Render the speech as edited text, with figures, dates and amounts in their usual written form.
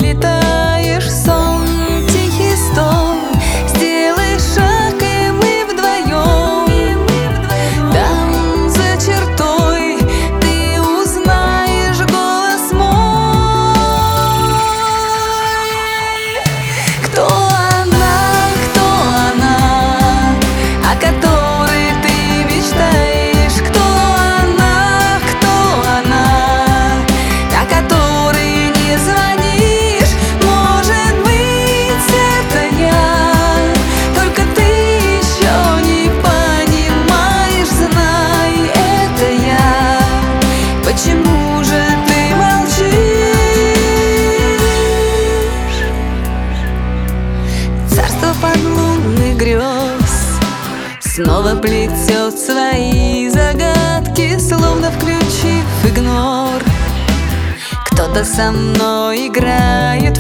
улетаешь в сон, тихий стон. Сделай шаг, и мы вдвоем. Там за чертой ты узнаешь голос мой. Кто она, о которой ты мечтаешь? Кто она, о которой не звонишь? Может быть, это я, только ты еще не понимаешь. Знай, это я. Почему же ты молчишь? Царство подлунных грез снова плетет свои загадки, словно включив игнор. Кто-то со мной играет